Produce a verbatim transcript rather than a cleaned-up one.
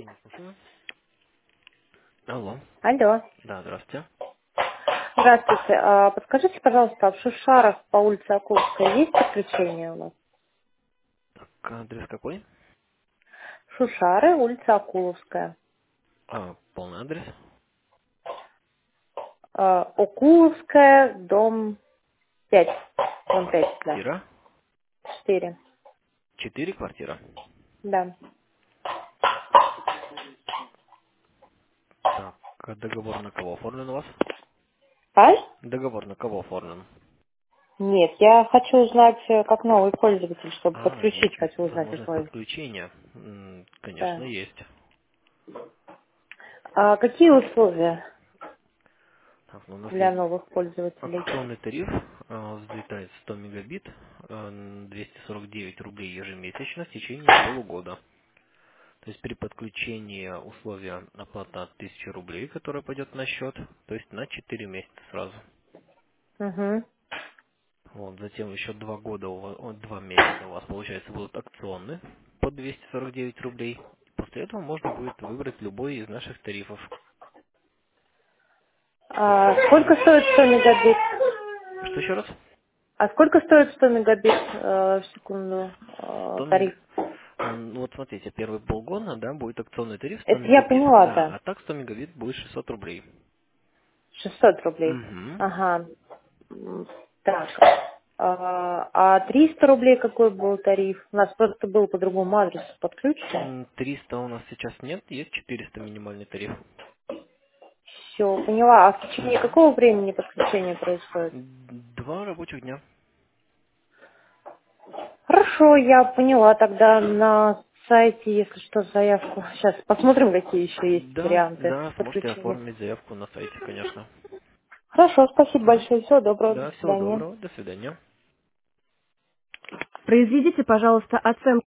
Евгений, слушаю. Алло. Алло. Да, здравствуйте. Здравствуйте. А, подскажите, пожалуйста, а в Шушарах по улице Акулская есть подключение у нас? Так, адрес какой? Шушары, улица Акуловская. А, полный адрес. А, Окуловская, дом пять. Дом пять, да. Квартира. Четыре. Четыре квартира. Да. Так, а договор на кого оформлен у вас? А? Договор на кого оформлен? Нет, я хочу узнать, э, как новый пользователь, чтобы А, подключить, есть хочу узнать возможность условия. подключения. М, Конечно, Да. есть. А какие условия Так, ну, у нас для есть новых пользователей? акционный тариф, а, взлетает сто мегабит, а, двести сорок девять рублей ежемесячно в течение полугода. То есть при подключении условия оплата тысяча рублей, которая пойдет на счет, то есть на четыре месяца сразу. Угу. Вот, затем еще два года, у вас, о, два месяца у вас, получается, будут акционны по двести сорок девять рублей. После этого можно будет выбрать любой из наших тарифов. А сколько стоит сто мегабит? Что еще раз? А сколько стоит сто мегабит э, в секунду э, сто мег... тариф? м, Вот смотрите, первые полгода, да, будет акционный тариф сто Это я мегабит, поняла, да, да. а так сто мегабит будет шестьсот рублей. шестьсот рублей. Угу. Ага. М, Так. А, а триста рублей какой был тариф? У нас просто был по другому адресу подключен. триста у нас сейчас нет, есть четыреста минимальный тариф. Все, поняла. А в течение Мгм. какого времени подключение происходит? Два рабочих дня. Хорошо, я поняла. Тогда на сайте, если что, заявку. Сейчас посмотрим, какие еще есть Да, варианты да, сможете подключения. оформить заявку на сайте, конечно. Хорошо, спасибо Мгм. большое. Всего доброго. До Да, всего свидания. доброго, до свидания. Произведите, пожалуйста, оценку